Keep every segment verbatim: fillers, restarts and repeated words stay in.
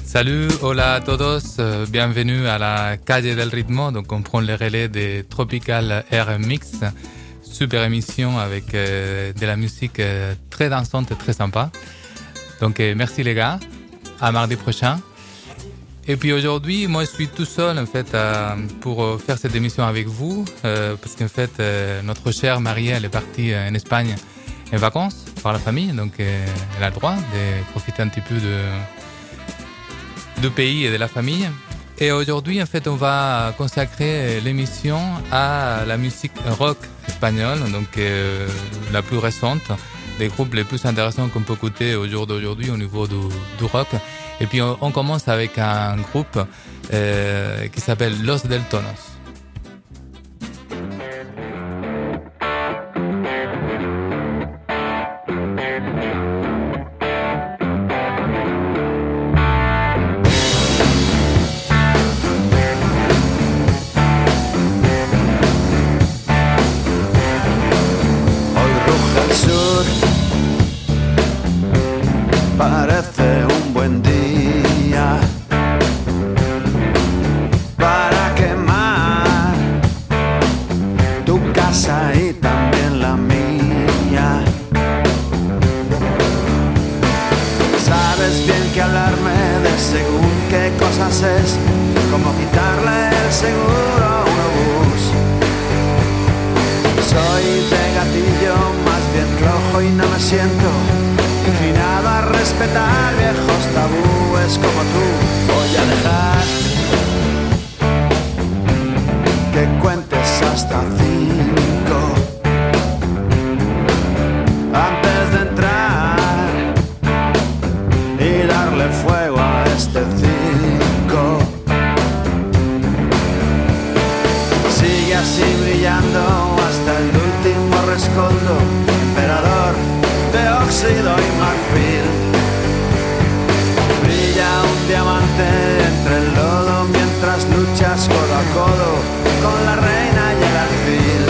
Salut, hola a todos, euh, bienvenue à la Calle del Ritmo. Donc on prend le relais de Tropical Air Mix, super émission avec euh, de la musique euh, très dansante et très sympa. Donc euh, merci les gars, à mardi prochain. Et puis aujourd'hui, moi je suis tout seul en fait euh, pour faire cette émission avec vous, euh, parce qu'en fait euh, notre chère Marie, elle est partie en Espagne en vacances par la famille, donc euh, elle a le droit de profiter un petit peu de du pays et de la famille. Et aujourd'hui, en fait, on va consacrer l'émission à la musique rock espagnole, donc euh, la plus récente, des groupes les plus intéressants qu'on peut écouter au jour d'aujourd'hui au niveau du, du rock. Et puis on, on commence avec un groupe euh, qui s'appelle Los Del Tonos. Parece un buen día para quemar tu casa y también la mía. Sabes bien que hablarme de según qué cosas es como quitarle el seguro a un obús. Soy de gatillo más bien flojo y no me siento inclinado a respetar viejos tabúes como tú. Voy a dejar que cuentes hasta cinco antes de entrar y darle fuego a este circo. Sigue así brillando hasta el último rescoldo, emperador de óxido y marfil. Brilla un diamante entre el lodo mientras luchas codo a codo con la reina y el alfil.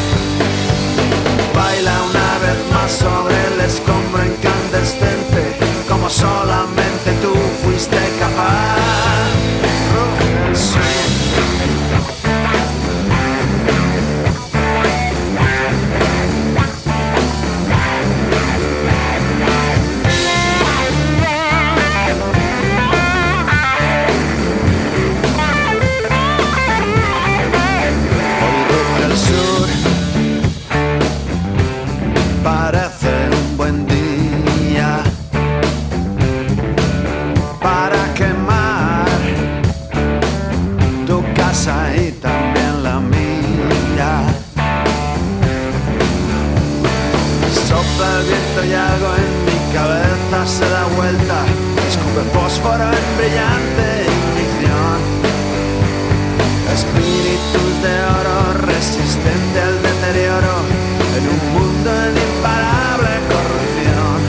Baila una vez más sobre el escombro incandescente como solamente tú fuiste capaz. Ruge el sol. Parece un buen día para quemar tu casa y también la mía. Sopla el viento y algo en mi cabeza se da vuelta, escupe fósforo en brillante ignición. Espíritus de oro resistente al deterioro en un mundo en imparable corrupción.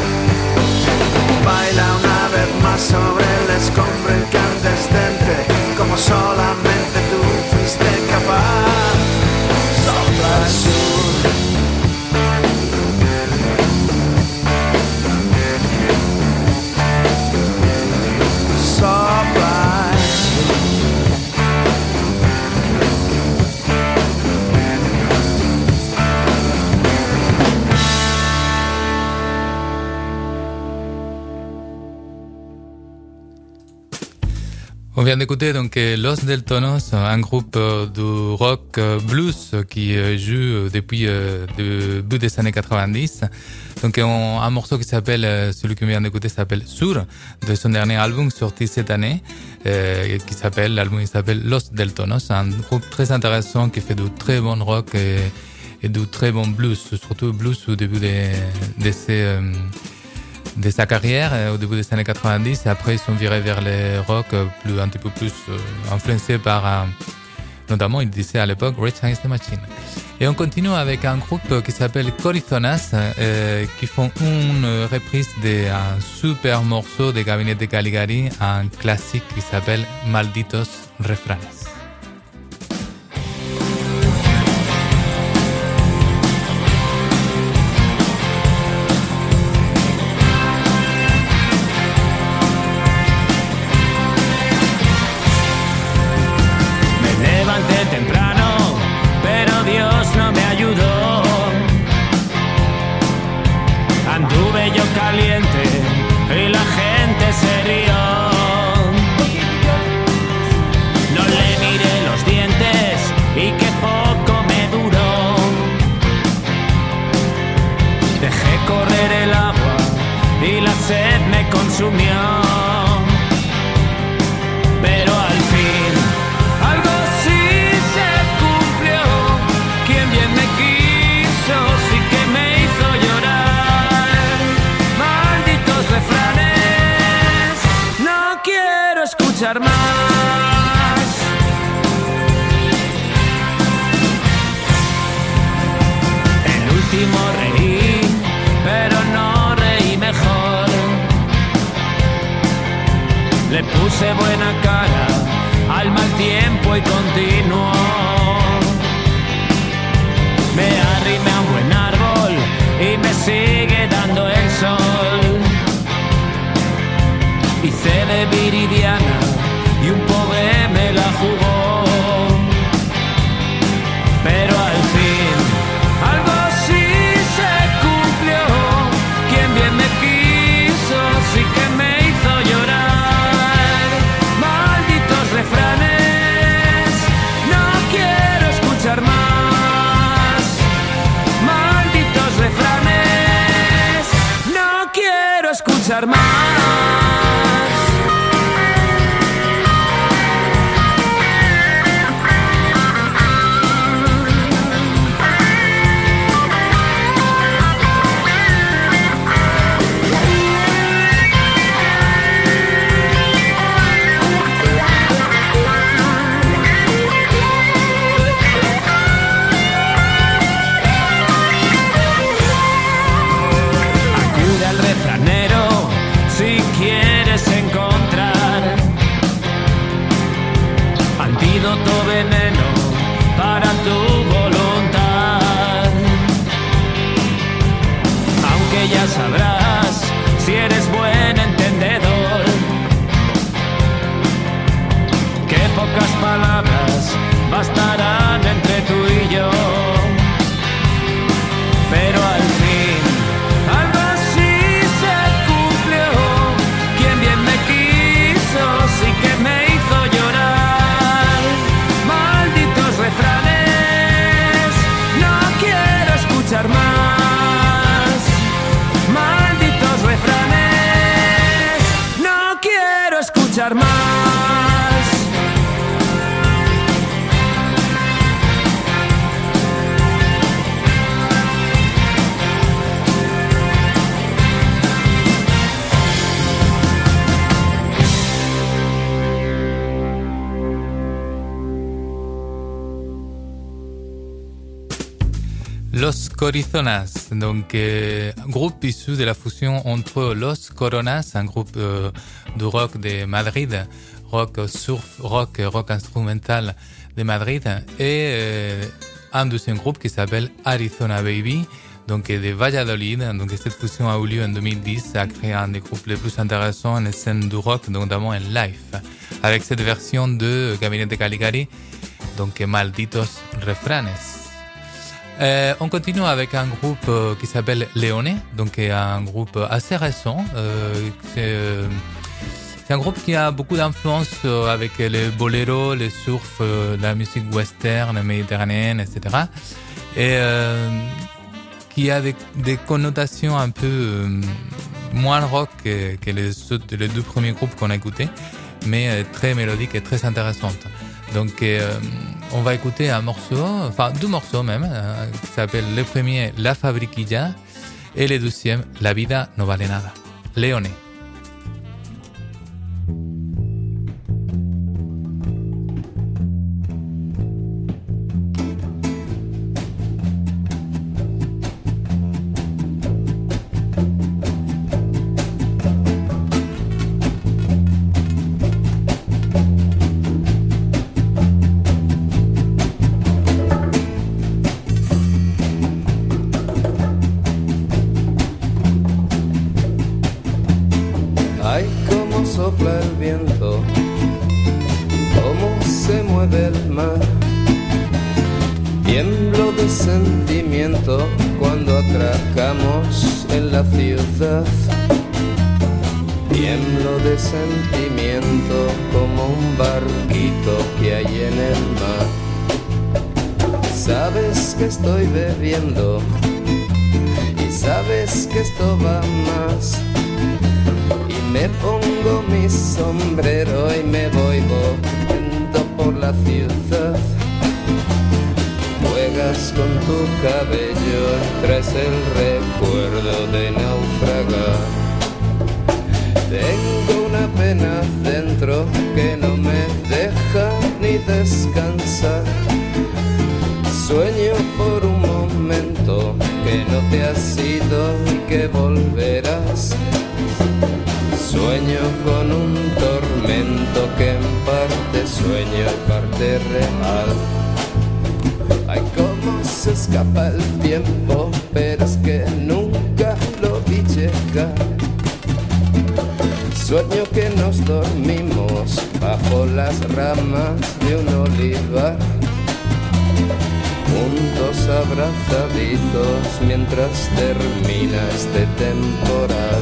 Baila una vez más sobre el escombro incandescente como solamente tú fuiste capaz. Sopla el sur. Sopla el sur. On vient d'écouter donc Los Del Tonos, un groupe de rock blues qui joue depuis le début des années quatre-vingt-dix. Donc on, un morceau qui s'appelle, celui que vient d'écouter s'appelle Sur, de son dernier album sorti cette année, euh, qui s'appelle, l'album il s'appelle Los Del Tonos, un groupe très intéressant qui fait du très bon rock et, et du très bon blues, surtout blues au début de, de ses... Euh, de sa carrière euh, au début des années quatre-vingt-dix, et après ils sont virés vers les rock euh, plus, un petit peu plus euh, influencés par euh, notamment ils disaient à l'époque Rage Against the Machine. Et on continue avec un groupe qui s'appelle Corizonas euh, qui font une reprise d'un super morceau de Gabinete de Caligari, un classique qui s'appelle Malditos Refranes. y la sed me consumió. Pero al fin algo sí se cumplió. Quien bien me quiso sí que me hizo llorar. Malditos refranes, no quiero escuchar más. El último reí, pero no reí mejor. Le puse buena cara al mal tiempo y continuó. Me arrimé a un buen árbol y me sigue dando el sol. Hice de viridiana y un pobre me la jugó. Pero al fin algo sí se cumplió. Quien bien me quiso sí que me hizo llorar. Malditos refranes, no quiero escuchar más. Malditos refranes, no quiero escuchar más. Si quieres encontrar antídoto, veneno para tu voluntad, aunque ya sabrás si eres buen entendedor que pocas palabras bastarán entre tú y yo. Pero al fin algo sí se cumplió. Quien bien me quiso sí que me hizo llorar. Malditos refranes, no quiero escuchar más. Malditos refranes, no quiero escuchar más. Los Corizonas, donc euh, groupe issu de la fusion entre Los Coronas, un groupe euh, de rock de Madrid, rock surf, rock, rock instrumental de Madrid, et euh, un deuxième groupe qui s'appelle Arizona Baby, donc de Valladolid. Donc cette fusion a eu lieu en deux mille dix, ça a créé un des groupes les plus intéressants en scène du rock, notamment en live, avec cette version de Gabinete Caligari, donc Malditos Refranes. Euh, on continue avec un groupe euh, qui s'appelle Leone, donc un groupe assez récent. Euh, c'est, euh, c'est un groupe qui a beaucoup d'influence euh, avec les boléros, les surf, euh, la musique western, méditerranéenne, et cetera. Et euh, qui a des, des connotations un peu euh, moins rock que, que les, les deux premiers groupes qu'on a écoutés, mais euh, très mélodiques et très intéressantes. Donc euh, on va écouter un morceau, enfin deux morceaux même, euh, qui s'appelle le premier La Fabriquilla et le deuxième La Vida No Vale Nada. Leone. Sopla el viento, cómo se mueve el mar. Tiemblo de sentimiento cuando atracamos en la ciudad. Tiemblo de sentimiento como un barquito que hay en el mar. Sabes que estoy bebiendo y sabes que esto va más Me pongo mi sombrero y me voy volviendo por la ciudad. Juegas con tu cabello, traes el recuerdo de naufragar. Tengo una pena dentro que no me deja ni descansar. Sueño por un momento que no te has ido y que volverás. Sueño con un tormento que en parte sueño y parte real. Ay, cómo se escapa el tiempo, pero es que nunca lo vi llegar. Sueño que nos dormimos bajo las ramas de un olivar, juntos abrazaditos mientras termina este temporal,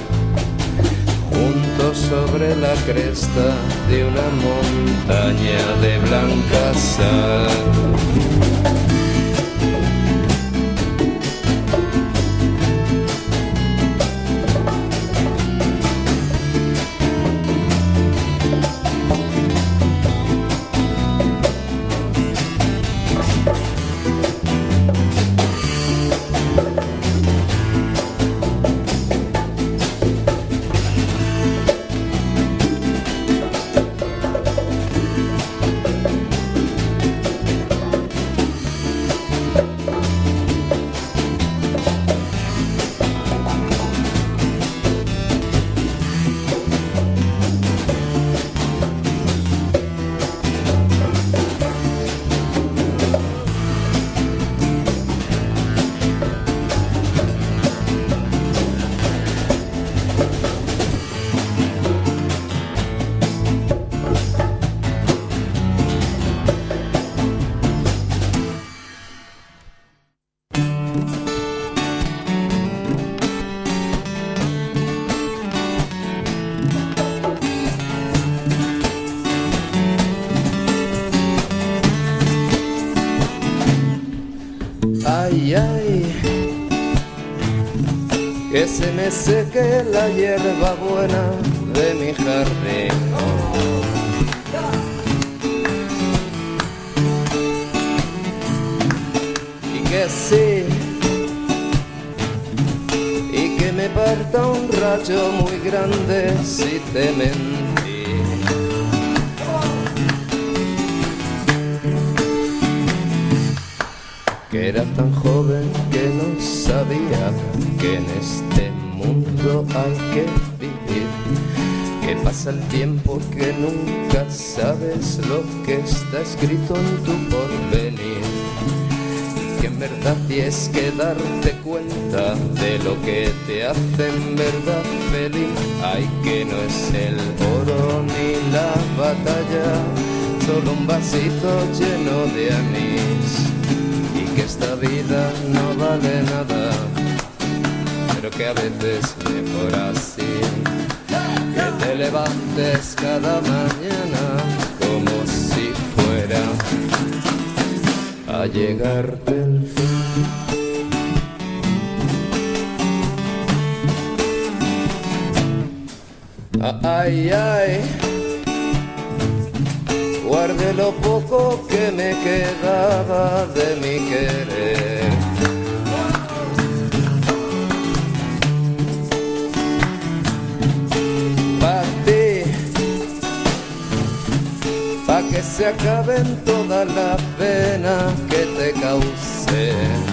juntos sobre la cresta de una montaña de blanca sal. Ay, ay, que se me seque la hierba buena de mi jardín. Y que sí, y que me parta un rayo muy grande si te mentí. Que era tan joven que no sabía que en este mundo hay que vivir, que pasa el tiempo que nunca sabes lo que está escrito en tu porvenir, y que en verdad tienes que darte cuenta de lo que te hace en verdad feliz. Ay, que no es el oro ni la batalla, solo un vasito lleno de anís. Que esta vida no vale nada, pero que a veces mejor así. Que te levantes cada mañana como si fuera a llegarte el fin. Ay, ay, guardé lo poco que me quedaba de mi querer. Pa' ti, pa' que se acaben todas las penas que te causé.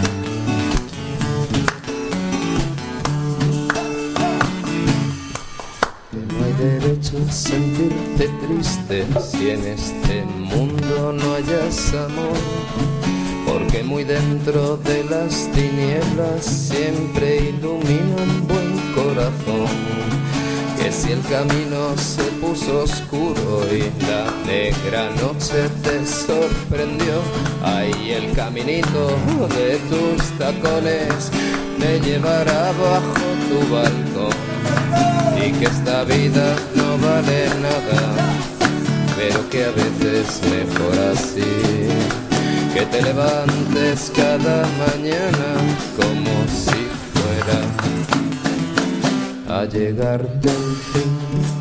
Derecho a sentirte triste si en este mundo no hayas amor, porque muy dentro de las tinieblas siempre ilumina un buen corazón. Que si el camino se puso oscuro y la negra noche te sorprendió, ahí el caminito de tus tacones te llevará bajo tu balcón. Y que esta vida no vale nada, pero que a veces mejor así. Que te levantes cada mañana como si fuera a a llegarte el fin.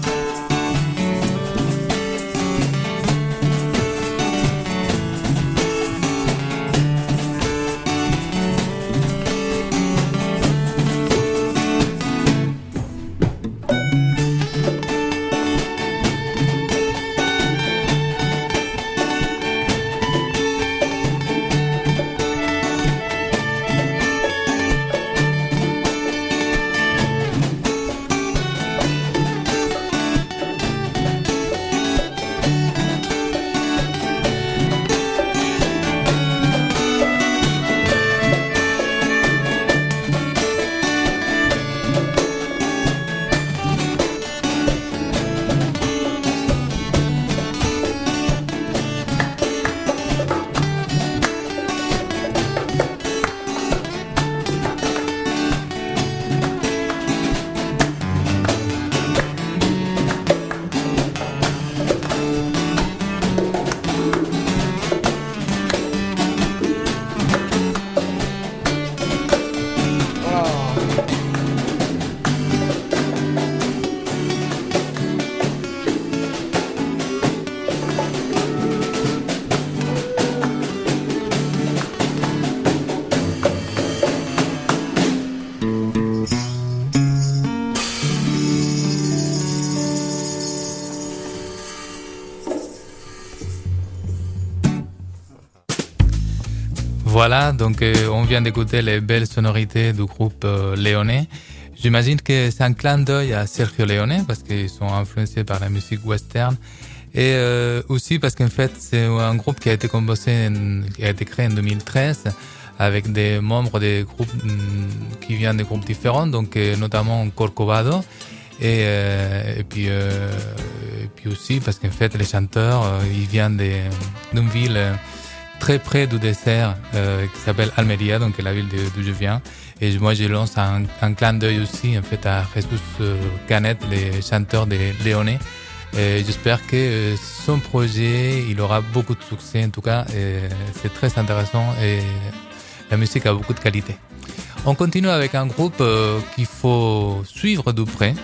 Voilà, donc euh, on vient d'écouter les belles sonorités du groupe euh, Leone. J'imagine que c'est un clin d'œil à Sergio Leone parce qu'ils sont influencés par la musique western et euh, aussi parce qu'en fait c'est un groupe qui a été composé, en, qui a été créé en deux mille treize avec des membres des groupes qui viennent de groupes différents, donc euh, notamment Corcovado et, euh, et puis euh, et puis aussi parce qu'en fait les chanteurs euh, ils viennent de, d'une ville euh, très près du désert euh, qui s'appelle Almeria, donc la ville d'où je viens. Et moi, je lance un, un clin d'œil aussi en fait à Jesus Canet, le chanteur de Leone. Et j'espère que euh, son projet, il aura beaucoup de succès. En tout cas, euh, c'est très intéressant et la musique a beaucoup de qualité. On continue avec un groupe euh, qu'il faut suivre de près.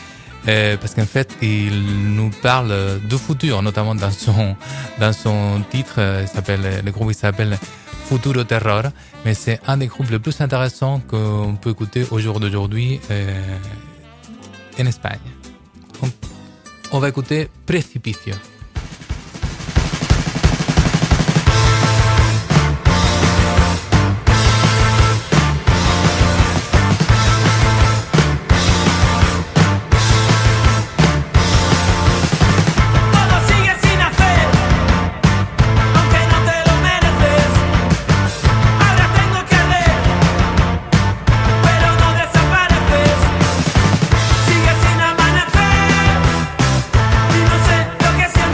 Euh, parce qu'en fait, il nous parle du futur, notamment dans son dans son titre. Il s'appelle, le groupe il s'appelle Futuro Terror, mais c'est un des groupes les plus intéressants qu'on peut écouter au jour d'aujourd'hui euh, en Espagne. On, on va écouter Precipicio. Sigue sin amanecer y no sé lo que siento.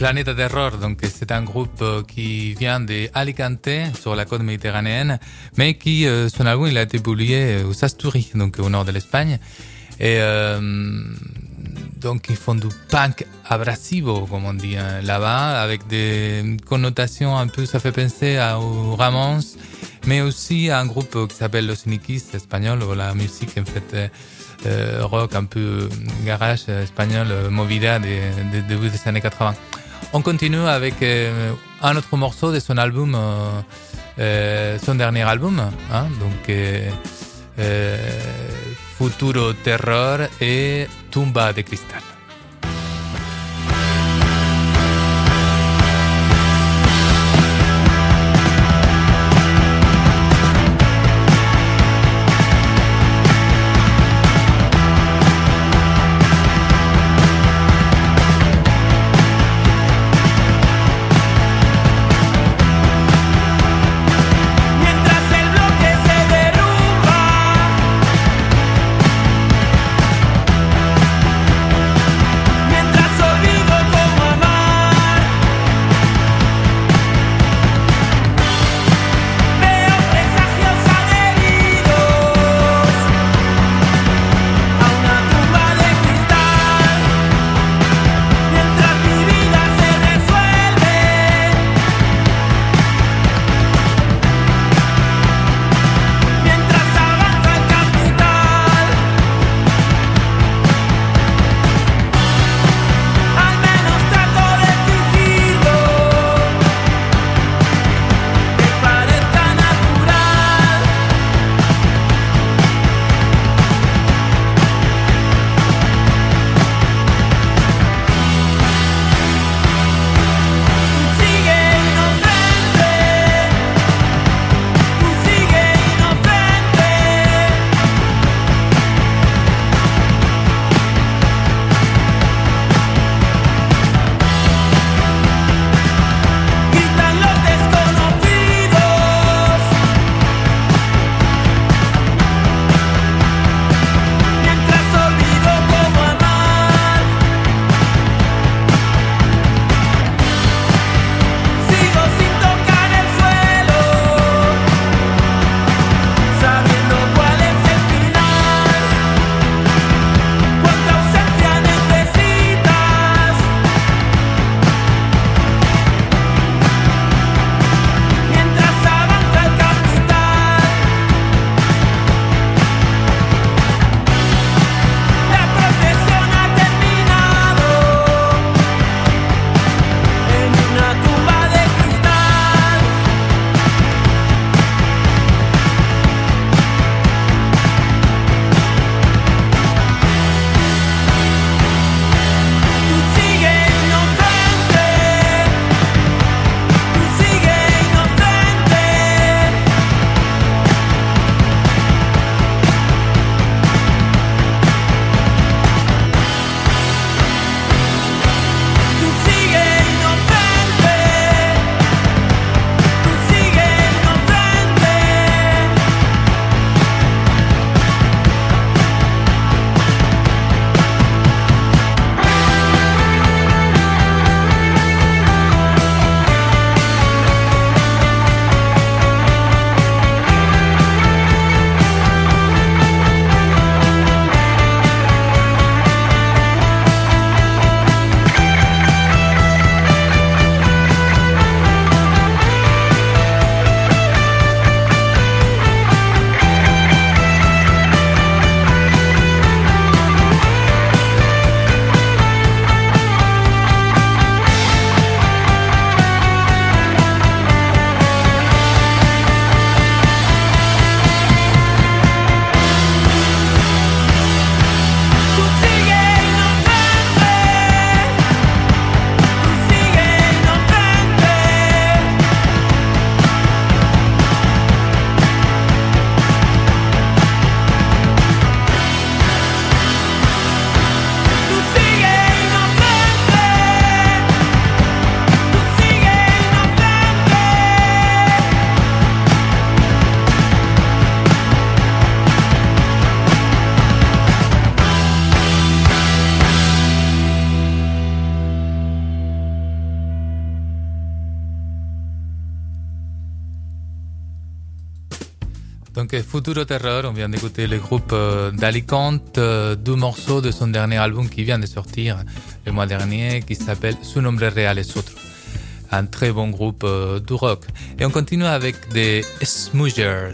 Planeta Terror, donc c'est un groupe qui vient d'Alicante, sur la côte méditerranéenne, mais qui, euh, son album, il a été publié au Sasturi, donc au nord de l'Espagne. Et euh, donc ils font du punk abrasivo, comme on dit hein, là-bas, avec des connotations un peu, ça fait penser à, aux Ramones, mais aussi à un groupe qui s'appelle Los Nikis espagnol, où la musique en fait euh, rock un peu garage espagnol, movida des de, de début des années quatre-vingts. On continue avec euh, un autre morceau de son album, euh, euh, son dernier album, hein, donc euh, euh, Futuro Terror et Tumba de Cristal. Mientras el bloque se derrumba Donc Futuro Terror, on vient d'écouter le groupe euh, d'Alicante, euh, deux morceaux de son dernier album qui vient de sortir le mois dernier, qui s'appelle Su nombre real es otro. Un très bon groupe euh, du rock. Et on continue avec des Smoochers.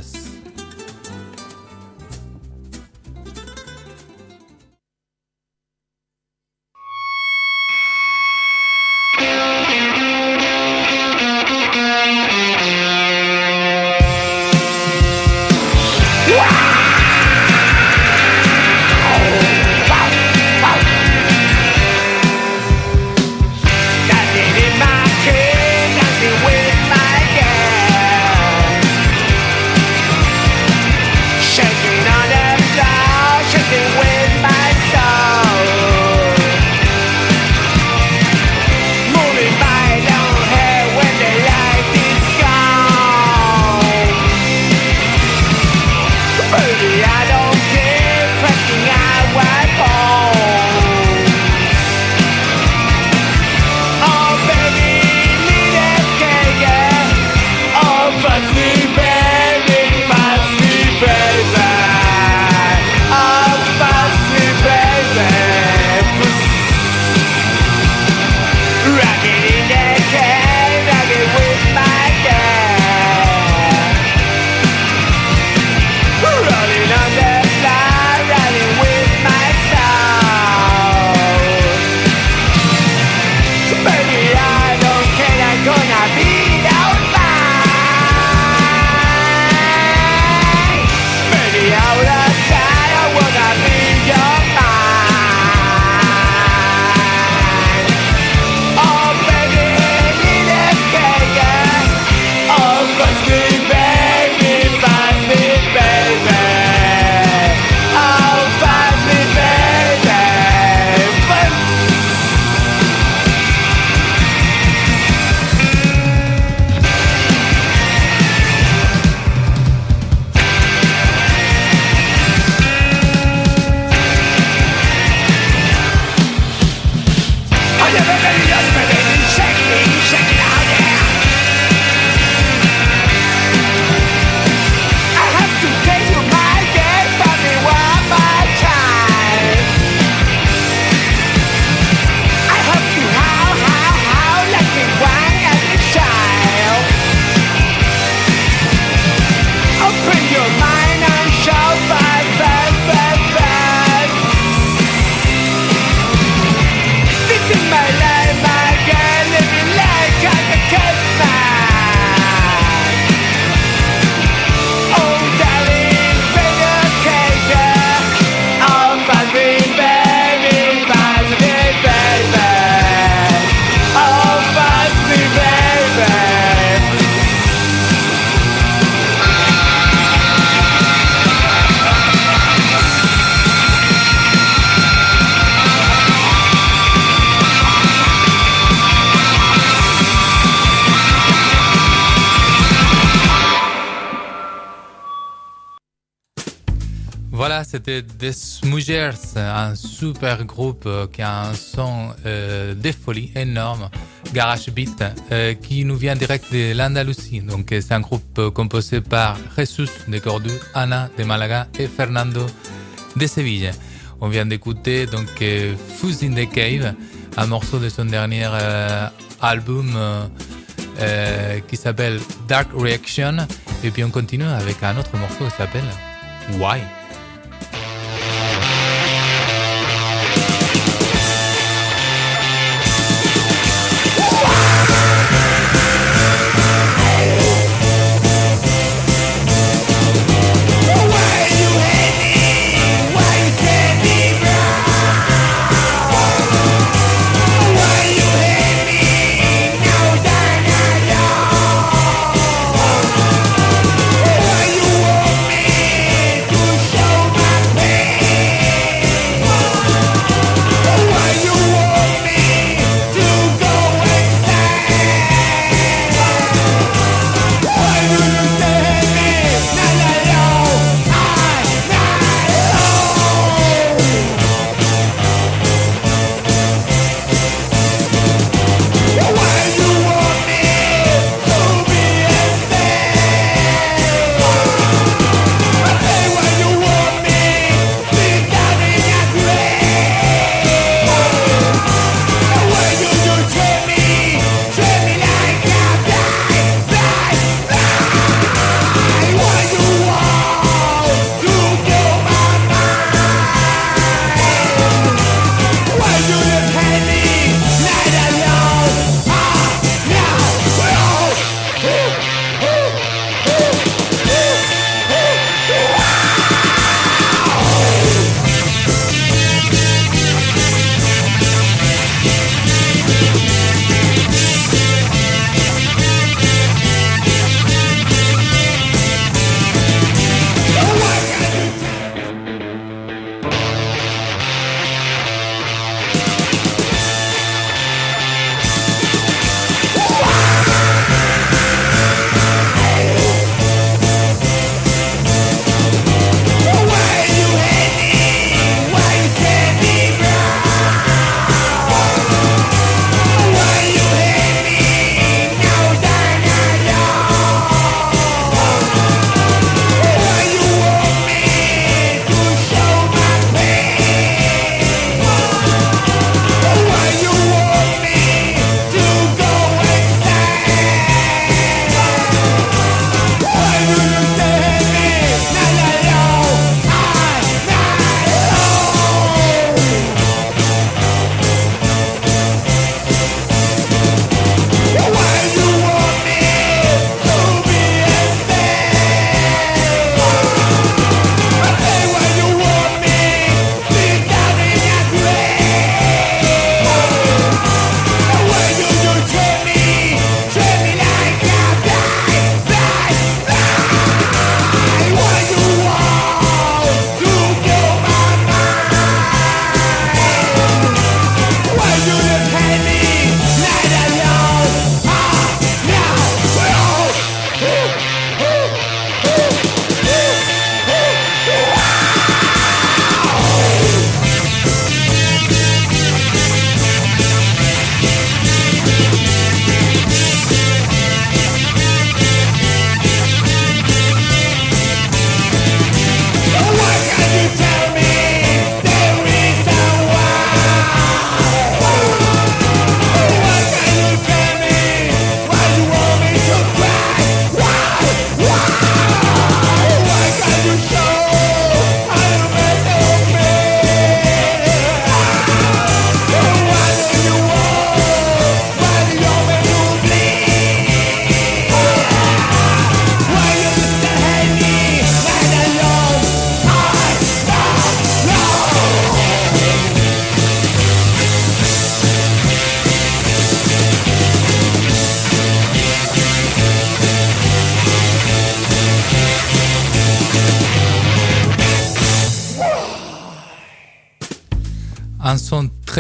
Voilà, c'était The Smoochers, un super groupe euh, qui a un son euh, de folie énorme, Garage Beat, euh, qui nous vient direct de l'Andalousie. Donc c'est un groupe euh, composé par Jesus de Cordoue, Ana de Malaga et Fernando de Séville. On vient d'écouter donc euh, Fuzz in the Cave, un morceau de son dernier euh, album euh, euh, qui s'appelle Dark Reaction. Et puis on continue avec un autre morceau qui s'appelle Why. Why you want me to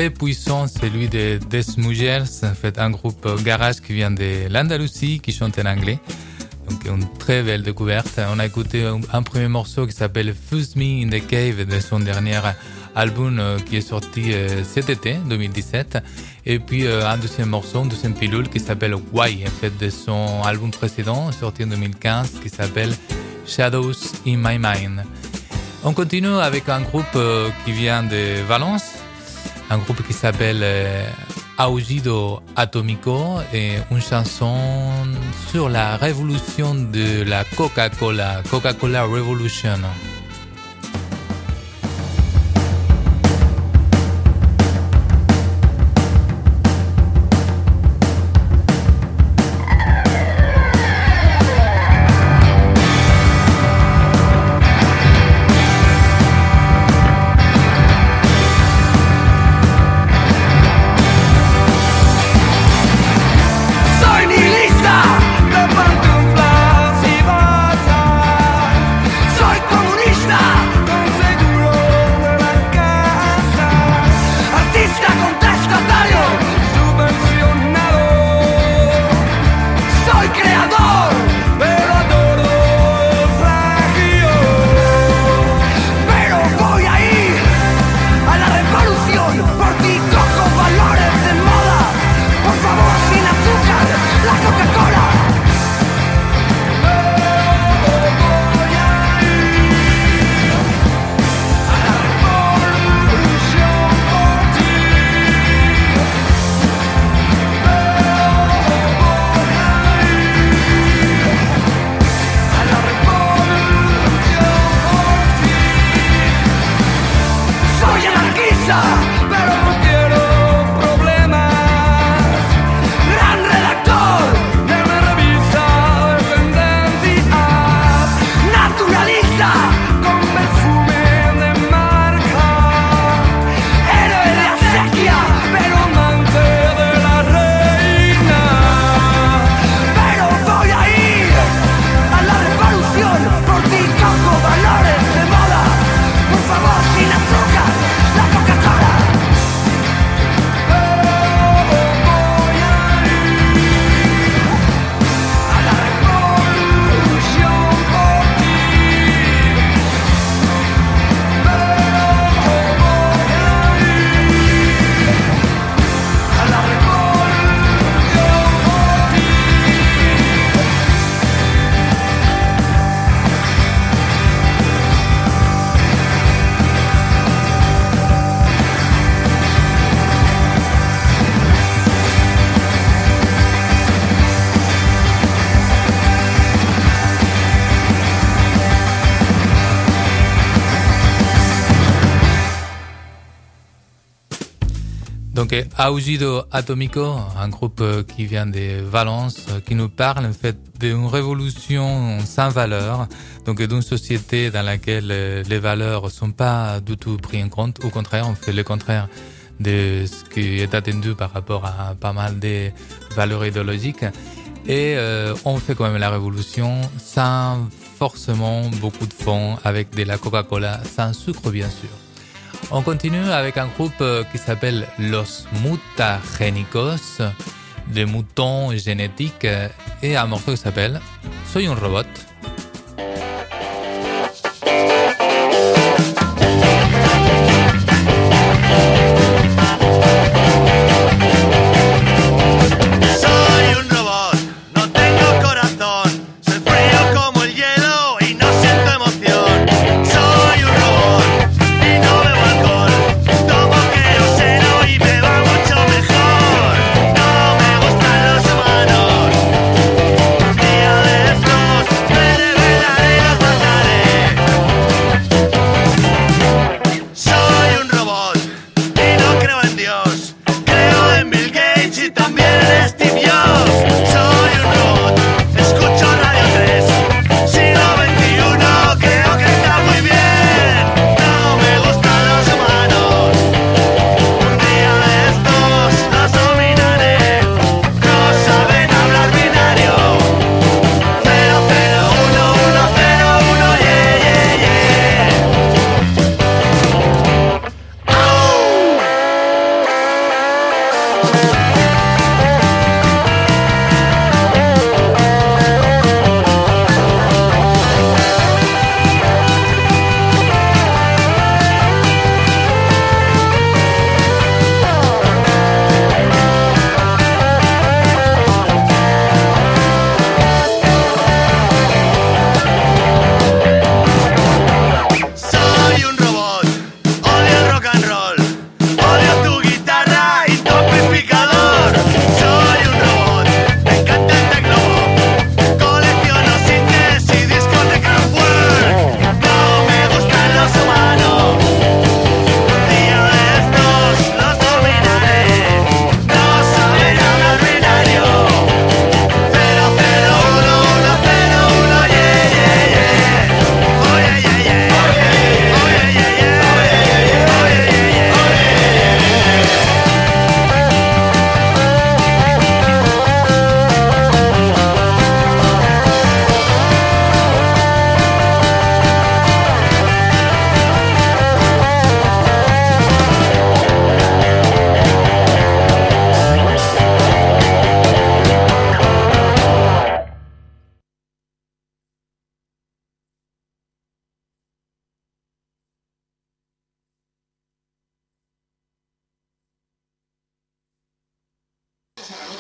très puissant, celui de Des Mujeres, en fait, un groupe garage qui vient de l'Andalousie, qui chante en anglais. Donc, une très belle découverte. On a écouté un, un premier morceau qui s'appelle Fuse Me in the Cave de son dernier album euh, qui est sorti euh, cet été, deux mille dix-sept. Et puis, euh, un deuxième morceau, une deuxième pilule qui s'appelle Why, en fait, de son album précédent, sorti en deux mille quinze, qui s'appelle Shadows in My Mind. On continue avec un groupe euh, qui vient de Valence, un groupe qui s'appelle euh, Aullido Atómico et une chanson sur la révolution de la Coca-Cola, Coca-Cola Revolution. Donc, Aullido Atómico, un groupe qui vient de Valence, qui nous parle en fait d'une révolution sans valeur, donc d'une société dans laquelle les valeurs ne sont pas du tout prises en compte. Au contraire, on fait le contraire de ce qui est attendu par rapport à pas mal de valeurs idéologiques. Et euh, on fait quand même la révolution sans forcément beaucoup de fonds, avec de la Coca-Cola, sans sucre bien sûr. On continue avec un groupe qui s'appelle Los Mutagénicos, les moutons génétiques, et un morceau qui s'appelle Soy un robot.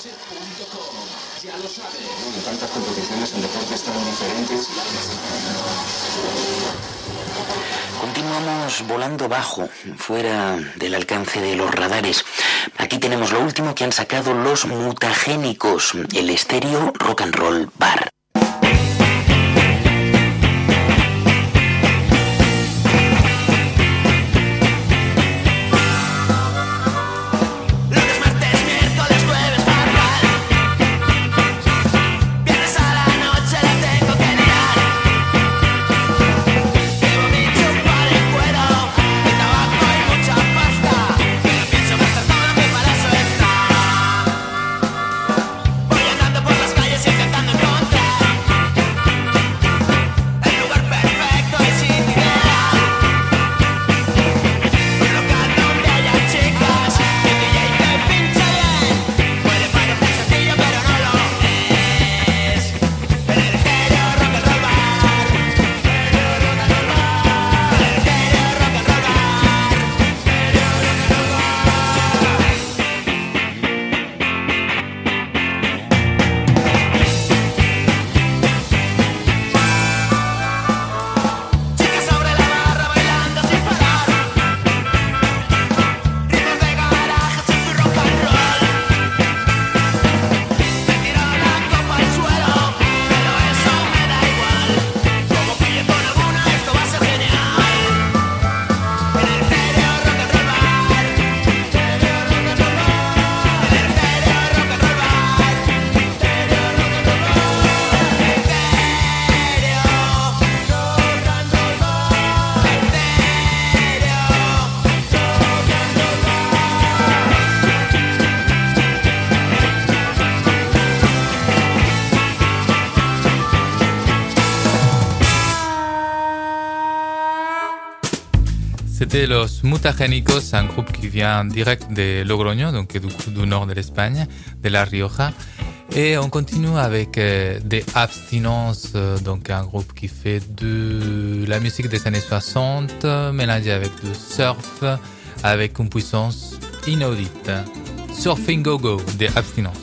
Ya lo sabes. Bueno, tantas competiciones en deportes tan diferentes. Continuamos volando bajo, fuera del alcance de los radares. Aquí tenemos lo último que han sacado los Mutagénicos, el estéreo rock and roll bar. C'était Los Mutagénicos, un groupe qui vient direct de Logroño, donc du, du nord de l'Espagne, de La Rioja. Et on continue avec euh, des Abstinences, euh, donc un groupe qui fait de la musique des années soixante, mélangée avec du surf, avec une puissance inaudite. Surfing Go Go, des Abstinences.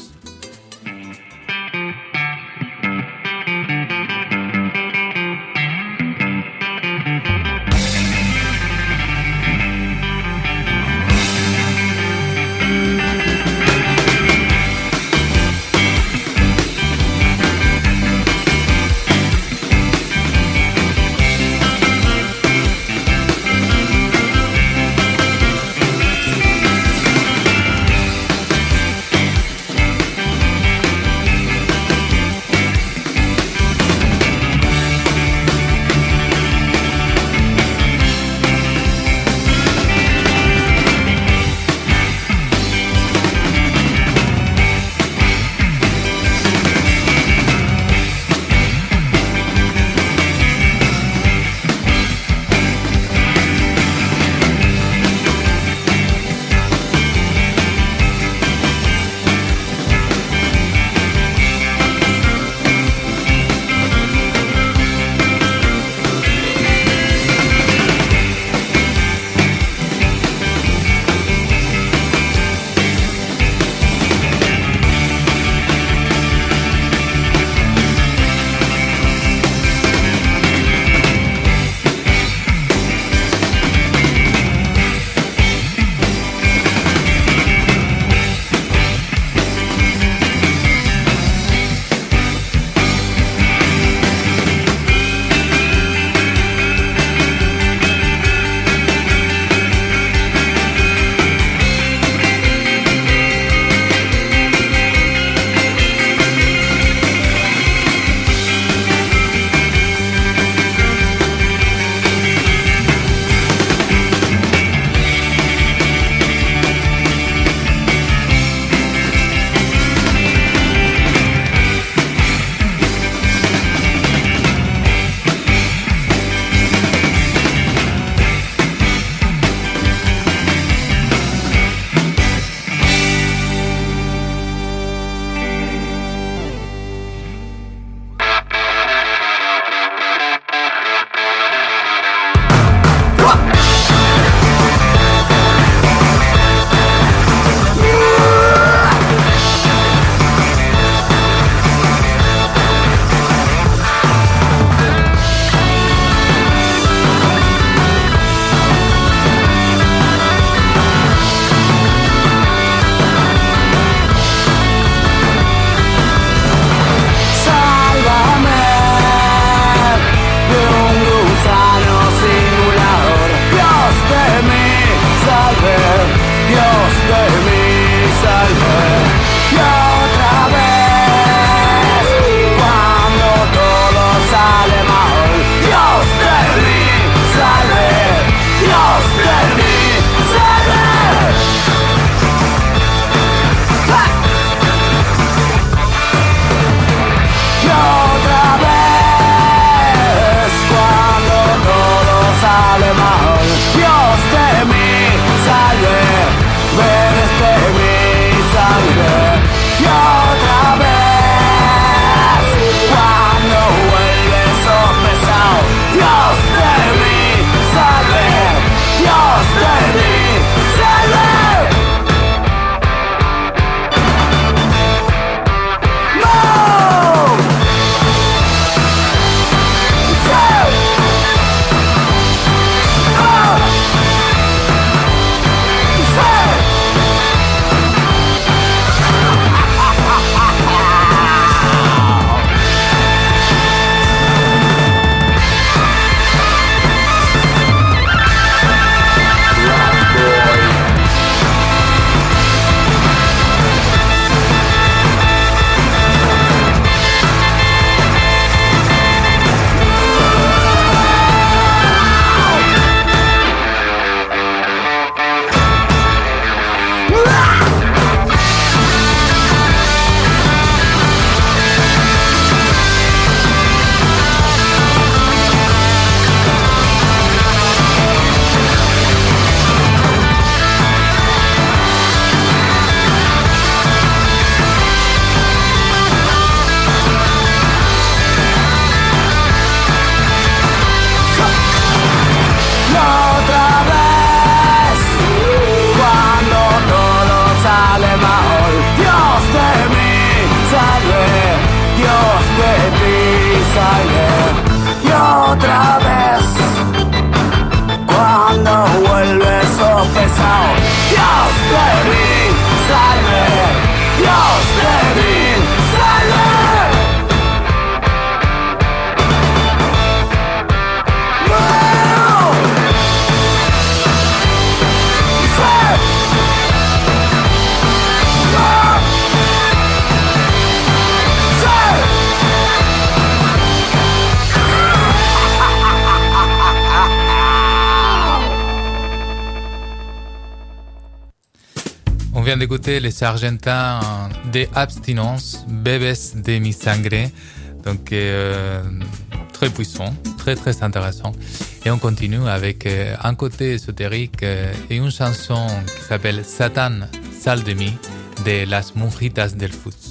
vient d'écouter les Argentins de Abstinence, Bebés de mi sangre, donc euh, très puissant, très très intéressant. Et on continue avec euh, un côté ésotérique euh, et une chanson qui s'appelle Satan, sal de mi, de Las Monjitas del Futs.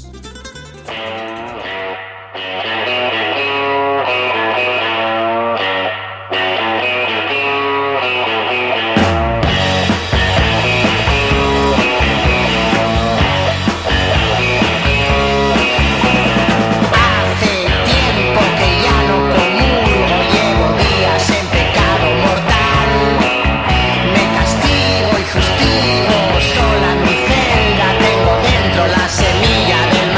Sola en mi celda tengo dentro la semilla del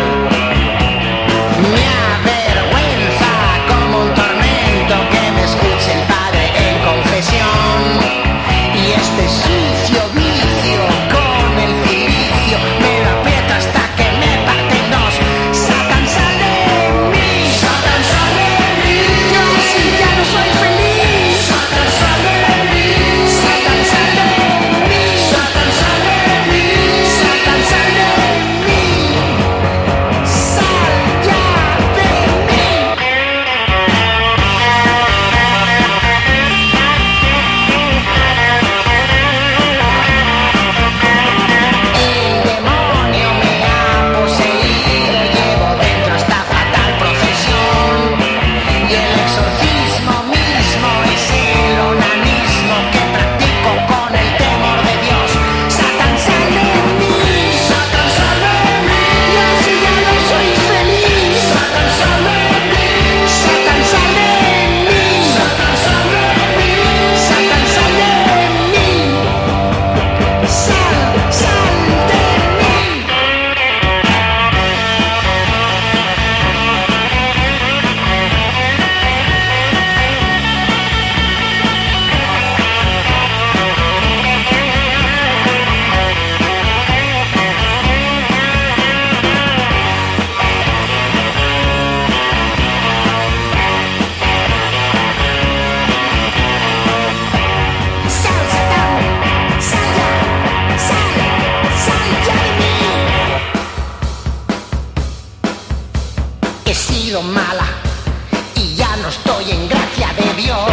sido mala y ya no estoy en gracia de Dios.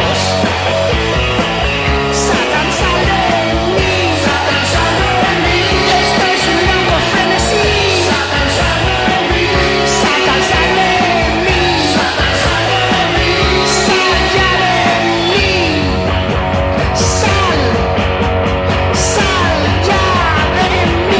Satan, sale de mí, Satan, sale de mí. Esto es un loco frenesí. Satan, sale de mí, Satan, sale de mí, Satan, sale de mí. Sal ya de mí, sal, sal ya de mí.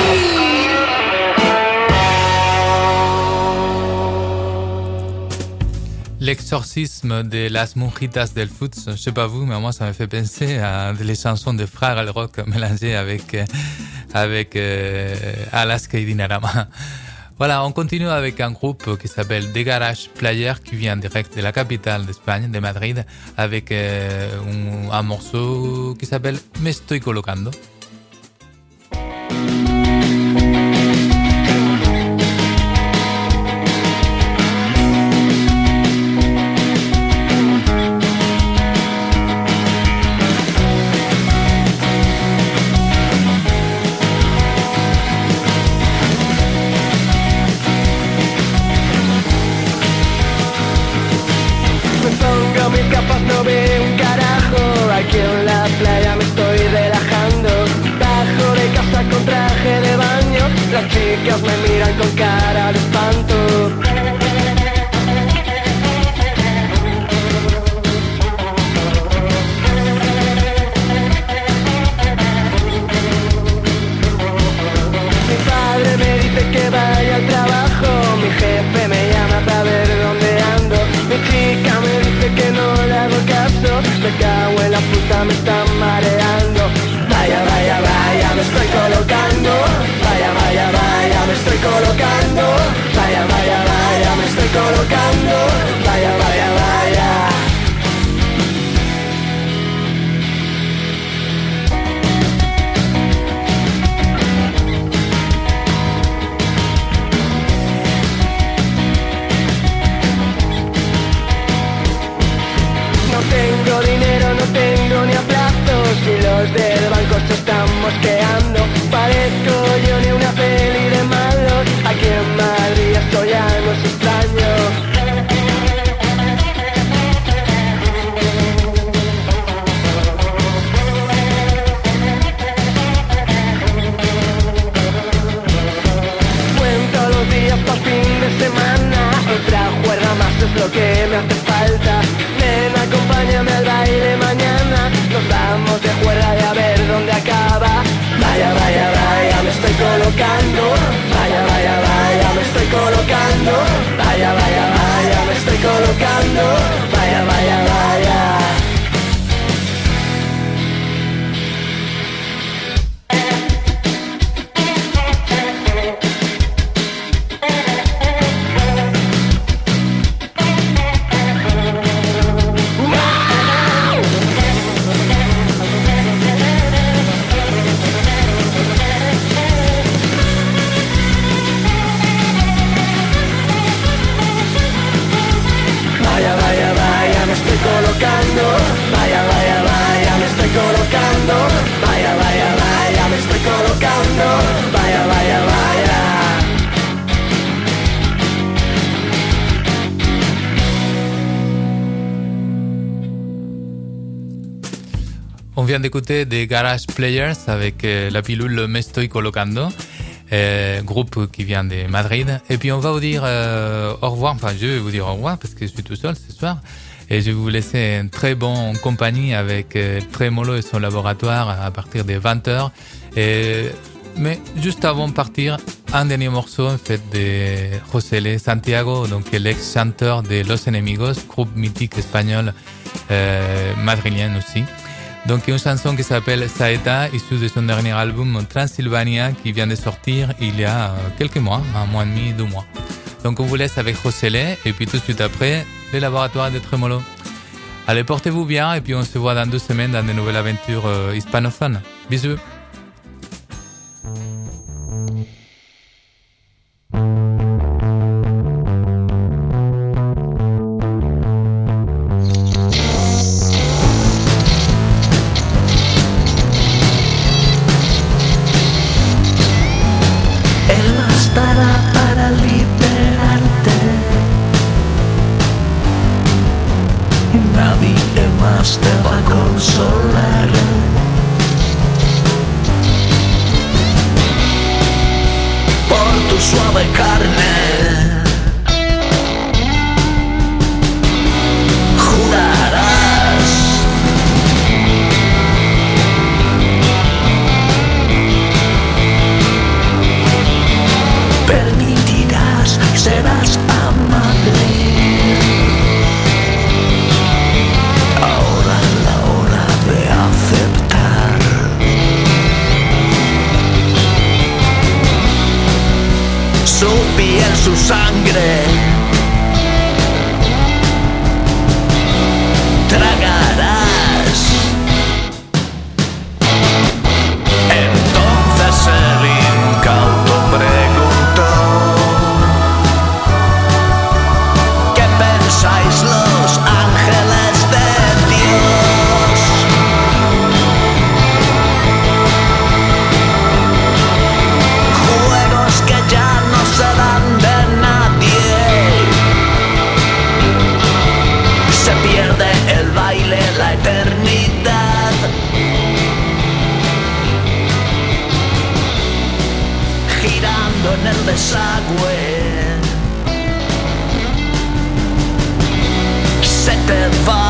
L'exorcisme de Las Monjitas del Futs, je sais pas vous, mais moi ça me fait penser à les chansons de Frères al Rock mélangées avec, avec euh, Alaska et Dinarama. Voilà, on continue avec un groupe qui s'appelle The Garage Player, qui vient direct de la capitale d'Espagne, de Madrid, avec euh, un, un morceau qui s'appelle Me Estoy Colocando. No veo un carajo, aquí en la playa me estoy relajando. Bajo de casa con traje de baño, las chicas me miran con cara de espanto. Mi padre me dice que vaya al trabajo, mi jefe me llama para ver dónde ando. Mi chica me dice que no le hago caso, me cago en la puta, me están mareando. Vaya, vaya, vaya, me estoy colocando. Vaya, vaya, vaya, me estoy colocando. Vaya, vient d'écouter des Garage Players avec euh, la pilule Me Estoy Colocando, euh, groupe qui vient de Madrid. Et puis on va vous dire euh, au revoir, enfin je vais vous dire au revoir parce que je suis tout seul ce soir. Et je vais vous laisser une très bonne compagnie avec euh, Tremolo et son laboratoire à partir des vingt heures. Et, mais juste avant de partir, un dernier morceau en fait de José Santiago, donc l'ex-chanteur de Los Enemigos, groupe mythique espagnol, euh, madrilène aussi. Donc une chanson qui s'appelle Saeta, issue de son dernier album Transylvania, qui vient de sortir il y a quelques mois, un mois et demi, deux mois. Donc on vous laisse avec José Lé, et puis tout de suite après, les laboratoires de Tremolo. Allez, portez-vous bien, et puis on se voit dans deux semaines dans de nouvelles aventures euh, hispanophones. Bisous. Se te va